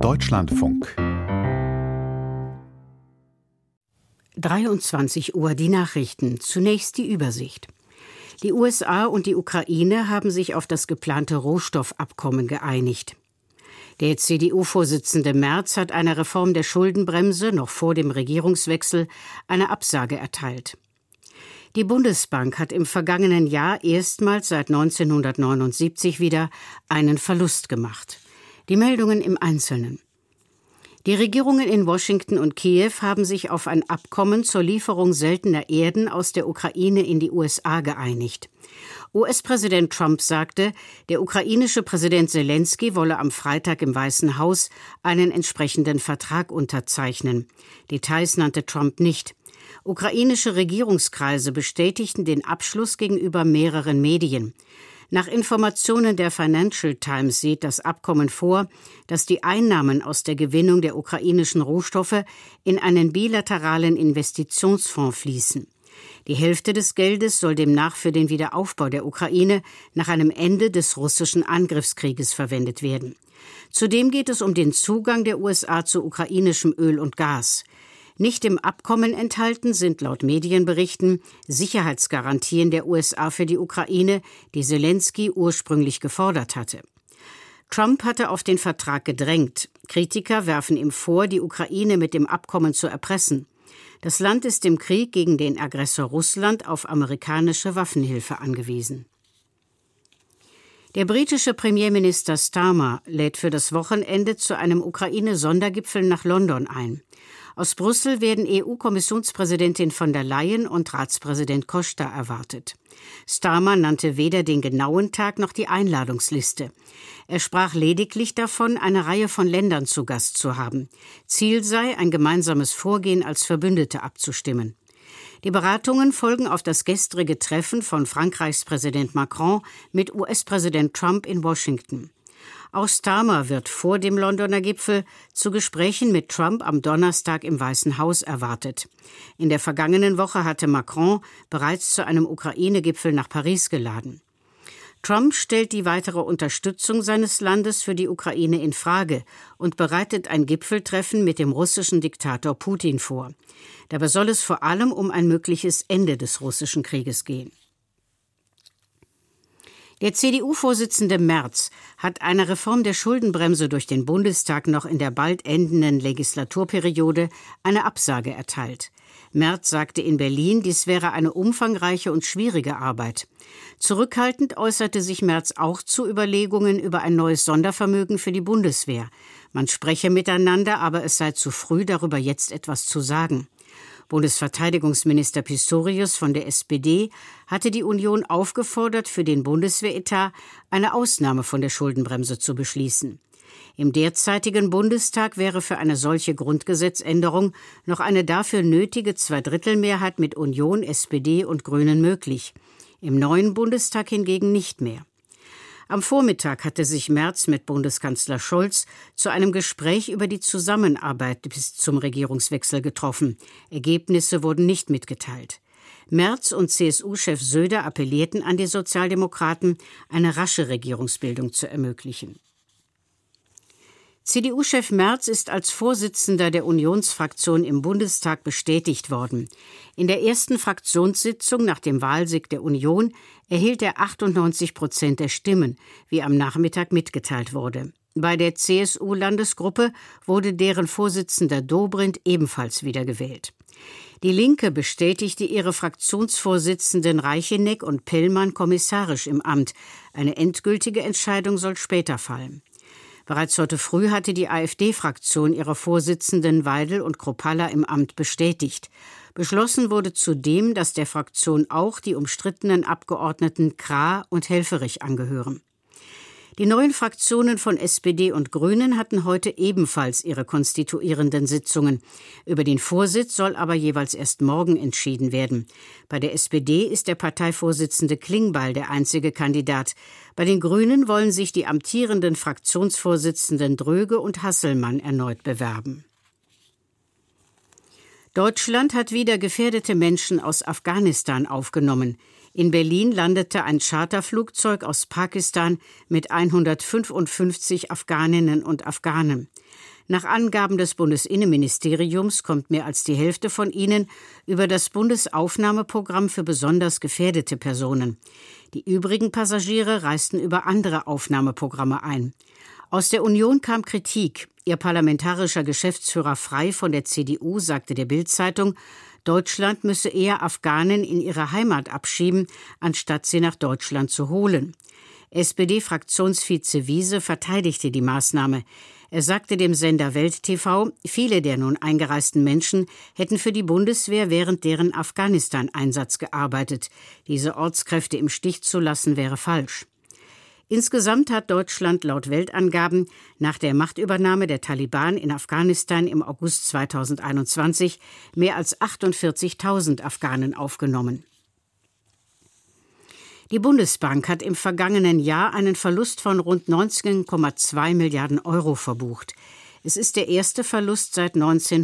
Deutschlandfunk. 23 Uhr die Nachrichten. Zunächst die Übersicht. Die USA und die Ukraine haben sich auf das geplante Rohstoffabkommen geeinigt. Der CDU-Vorsitzende Merz hat einer Reform der Schuldenbremse noch vor dem Regierungswechsel eine Absage erteilt. Die Bundesbank hat im vergangenen Jahr erstmals seit 1979 wieder einen Verlust gemacht. Die Meldungen im Einzelnen. Die Regierungen in Washington und Kiew haben sich auf ein Abkommen zur Lieferung seltener Erden aus der Ukraine in die USA geeinigt. US-Präsident Trump sagte, der ukrainische Präsident Selenskyj wolle am Freitag im Weißen Haus einen entsprechenden Vertrag unterzeichnen. Details nannte Trump nicht. Ukrainische Regierungskreise bestätigten den Abschluss gegenüber mehreren Medien. Nach Informationen der Financial Times sieht das Abkommen vor, dass die Einnahmen aus der Gewinnung der ukrainischen Rohstoffe in einen bilateralen Investitionsfonds fließen. Die Hälfte des Geldes soll demnach für den Wiederaufbau der Ukraine nach einem Ende des russischen Angriffskrieges verwendet werden. Zudem geht es um den Zugang der USA zu ukrainischem Öl und Gas. Nicht im Abkommen enthalten sind laut Medienberichten Sicherheitsgarantien der USA für die Ukraine, die Selenskyj ursprünglich gefordert hatte. Trump hatte auf den Vertrag gedrängt. Kritiker werfen ihm vor, die Ukraine mit dem Abkommen zu erpressen. Das Land ist im Krieg gegen den Aggressor Russland auf amerikanische Waffenhilfe angewiesen. Der britische Premierminister Starmer lädt für das Wochenende zu einem Ukraine-Sondergipfel nach London ein. Aus Brüssel werden EU-Kommissionspräsidentin von der Leyen und Ratspräsident Costa erwartet. Starmer nannte weder den genauen Tag noch die Einladungsliste. Er sprach lediglich davon, eine Reihe von Ländern zu Gast zu haben. Ziel sei, ein gemeinsames Vorgehen als Verbündete abzustimmen. Die Beratungen folgen auf das gestrige Treffen von Frankreichs Präsident Macron mit US-Präsident Trump in Washington. Auch Starmer wird vor dem Londoner Gipfel zu Gesprächen mit Trump am Donnerstag im Weißen Haus erwartet. In der vergangenen Woche hatte Macron bereits zu einem Ukraine-Gipfel nach Paris geladen. Trump stellt die weitere Unterstützung seines Landes für die Ukraine in Frage und bereitet ein Gipfeltreffen mit dem russischen Diktator Putin vor. Dabei soll es vor allem um ein mögliches Ende des russischen Krieges gehen. Der CDU-Vorsitzende Merz hat einer Reform der Schuldenbremse durch den Bundestag noch in der bald endenden Legislaturperiode eine Absage erteilt. Merz sagte in Berlin, dies wäre eine umfangreiche und schwierige Arbeit. Zurückhaltend äußerte sich Merz auch zu Überlegungen über ein neues Sondervermögen für die Bundeswehr. Man spreche miteinander, aber es sei zu früh, darüber jetzt etwas zu sagen. Bundesverteidigungsminister Pistorius von der SPD hatte die Union aufgefordert, für den Bundeswehretat eine Ausnahme von der Schuldenbremse zu beschließen. Im derzeitigen Bundestag wäre für eine solche Grundgesetzänderung noch eine dafür nötige Zweidrittelmehrheit mit Union, SPD und Grünen möglich. Im neuen Bundestag hingegen nicht mehr. Am Vormittag hatte sich Merz mit Bundeskanzler Scholz zu einem Gespräch über die Zusammenarbeit bis zum Regierungswechsel getroffen. Ergebnisse wurden nicht mitgeteilt. Merz und CSU-Chef Söder appellierten an die Sozialdemokraten, eine rasche Regierungsbildung zu ermöglichen. CDU-Chef Merz ist als Vorsitzender der Unionsfraktion im Bundestag bestätigt worden. In der ersten Fraktionssitzung nach dem Wahlsieg der Union erhielt er 98% der Stimmen, wie am Nachmittag mitgeteilt wurde. Bei der CSU-Landesgruppe wurde deren Vorsitzender Dobrindt ebenfalls wiedergewählt. Die Linke bestätigte ihre Fraktionsvorsitzenden Reicheneck und Pellmann kommissarisch im Amt. Eine endgültige Entscheidung soll später fallen. Bereits heute früh hatte die AfD-Fraktion ihre Vorsitzenden Weidel und Kropalla im Amt bestätigt. Beschlossen wurde zudem, dass der Fraktion auch die umstrittenen Abgeordneten Krah und Helfferich angehören. Die neuen Fraktionen von SPD und Grünen hatten heute ebenfalls ihre konstituierenden Sitzungen. Über den Vorsitz soll aber jeweils erst morgen entschieden werden. Bei der SPD ist der Parteivorsitzende Klingbeil der einzige Kandidat. Bei den Grünen wollen sich die amtierenden Fraktionsvorsitzenden Dröge und Hasselmann erneut bewerben. Deutschland hat wieder gefährdete Menschen aus Afghanistan aufgenommen. In Berlin landete ein Charterflugzeug aus Pakistan mit 155 Afghaninnen und Afghanen. Nach Angaben des Bundesinnenministeriums kommt mehr als die Hälfte von ihnen über das Bundesaufnahmeprogramm für besonders gefährdete Personen. Die übrigen Passagiere reisten über andere Aufnahmeprogramme ein. Aus der Union kam Kritik. Ihr parlamentarischer Geschäftsführer Frey von der CDU sagte der Bild-Zeitung, Deutschland müsse eher Afghanen in ihre Heimat abschieben, anstatt sie nach Deutschland zu holen. SPD-Fraktionsvize Wiese verteidigte die Maßnahme. Er sagte dem Sender Welt TV, viele der nun eingereisten Menschen hätten für die Bundeswehr während deren Afghanistan-Einsatz gearbeitet. Diese Ortskräfte im Stich zu lassen, wäre falsch. Insgesamt hat Deutschland laut Weltangaben nach der Machtübernahme der Taliban in Afghanistan im August 2021 mehr als 48.000 Afghanen aufgenommen. Die Bundesbank hat im vergangenen Jahr einen Verlust von rund 19,2 Milliarden Euro verbucht. Es ist der erste Verlust seit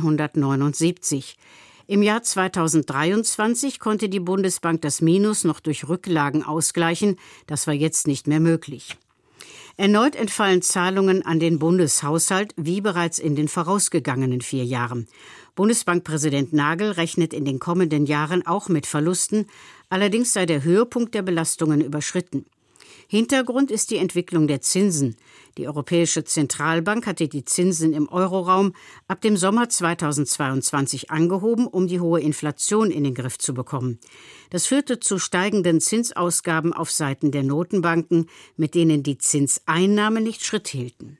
1979. Im Jahr 2023 konnte die Bundesbank das Minus noch durch Rücklagen ausgleichen. Das war jetzt nicht mehr möglich. Erneut entfallen Zahlungen an den Bundeshaushalt, wie bereits in den vorausgegangenen 4 Jahren. Bundesbankpräsident Nagel rechnet in den kommenden Jahren auch mit Verlusten, allerdings sei der Höhepunkt der Belastungen überschritten. Hintergrund ist die Entwicklung der Zinsen. Die Europäische Zentralbank hatte die Zinsen im Euroraum ab dem Sommer 2022 angehoben, um die hohe Inflation in den Griff zu bekommen. Das führte zu steigenden Zinsausgaben auf Seiten der Notenbanken, mit denen die Zinseinnahmen nicht Schritt hielten.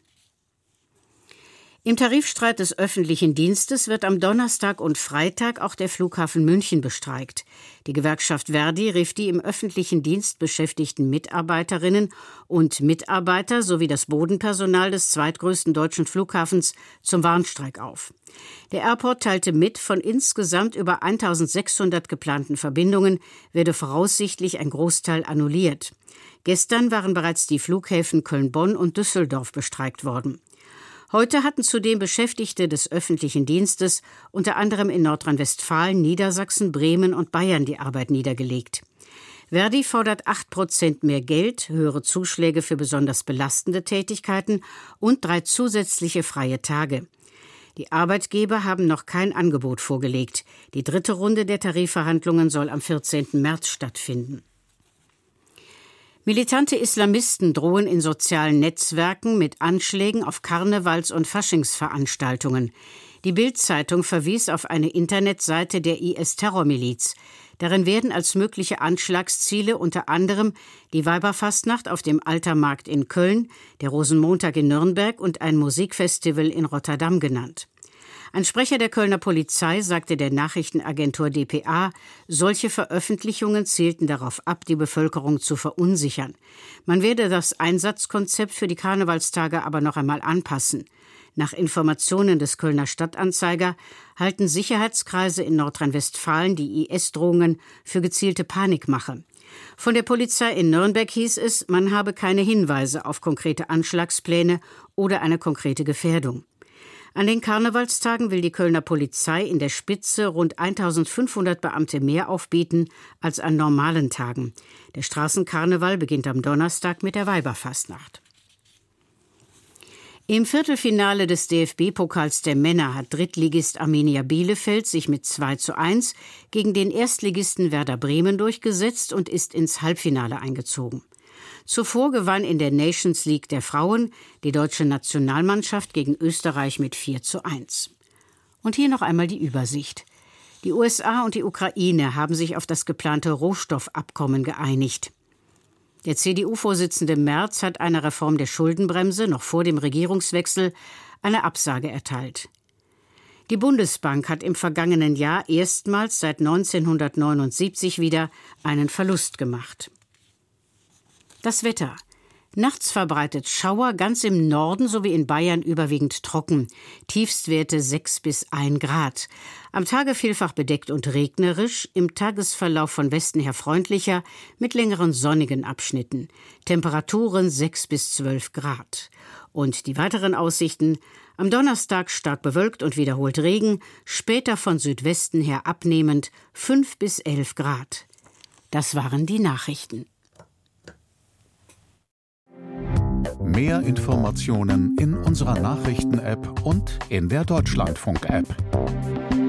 Im Tarifstreit des öffentlichen Dienstes wird am Donnerstag und Freitag auch der Flughafen München bestreikt. Die Gewerkschaft Verdi rief die im öffentlichen Dienst beschäftigten Mitarbeiterinnen und Mitarbeiter sowie das Bodenpersonal des zweitgrößten deutschen Flughafens zum Warnstreik auf. Der Airport teilte mit, von insgesamt über 1.600 geplanten Verbindungen werde voraussichtlich ein Großteil annulliert. Gestern waren bereits die Flughäfen Köln-Bonn und Düsseldorf bestreikt worden. Heute hatten zudem Beschäftigte des öffentlichen Dienstes unter anderem in Nordrhein-Westfalen, Niedersachsen, Bremen und Bayern die Arbeit niedergelegt. Verdi fordert 8% mehr Geld, höhere Zuschläge für besonders belastende Tätigkeiten und 3 zusätzliche freie Tage. Die Arbeitgeber haben noch kein Angebot vorgelegt. Die 3. Runde der Tarifverhandlungen soll am 14. März stattfinden. Militante Islamisten drohen in sozialen Netzwerken mit Anschlägen auf Karnevals- und Faschingsveranstaltungen. Die Bild-Zeitung verwies auf eine Internetseite der IS-Terrormiliz. Darin werden als mögliche Anschlagsziele unter anderem die Weiberfastnacht auf dem Altermarkt in Köln, der Rosenmontag in Nürnberg und ein Musikfestival in Rotterdam genannt. Ein Sprecher der Kölner Polizei sagte der Nachrichtenagentur dpa, solche Veröffentlichungen zielten darauf ab, die Bevölkerung zu verunsichern. Man werde das Einsatzkonzept für die Karnevalstage aber noch einmal anpassen. Nach Informationen des Kölner Stadtanzeiger halten Sicherheitskreise in Nordrhein-Westfalen die IS-Drohungen für gezielte Panikmache. Von der Polizei in Nürnberg hieß es, man habe keine Hinweise auf konkrete Anschlagspläne oder eine konkrete Gefährdung. An den Karnevalstagen will die Kölner Polizei in der Spitze rund 1.500 Beamte mehr aufbieten als an normalen Tagen. Der Straßenkarneval beginnt am Donnerstag mit der Weiberfastnacht. Im Viertelfinale des DFB-Pokals der Männer hat Drittligist Arminia Bielefeld sich mit 2:1 gegen den Erstligisten Werder Bremen durchgesetzt und ist ins Halbfinale eingezogen. Zuvor gewann in der Nations League der Frauen die deutsche Nationalmannschaft gegen Österreich mit 4:1. Und hier noch einmal die Übersicht. Die USA und die Ukraine haben sich auf das geplante Rohstoffabkommen geeinigt. Der CDU-Vorsitzende Merz hat einer Reform der Schuldenbremse noch vor dem Regierungswechsel eine Absage erteilt. Die Bundesbank hat im vergangenen Jahr erstmals seit 1979 wieder einen Verlust gemacht. Das Wetter. Nachts verbreitet Schauer, ganz im Norden sowie in Bayern überwiegend trocken. Tiefstwerte 6 bis 1 Grad. Am Tage vielfach bedeckt und regnerisch, im Tagesverlauf von Westen her freundlicher, mit längeren sonnigen Abschnitten. Temperaturen 6 bis 12 Grad. Und die weiteren Aussichten: am Donnerstag stark bewölkt und wiederholt Regen, später von Südwesten her abnehmend 5 bis 11 Grad. Das waren die Nachrichten. Mehr Informationen in unserer Nachrichten-App und in der Deutschlandfunk-App.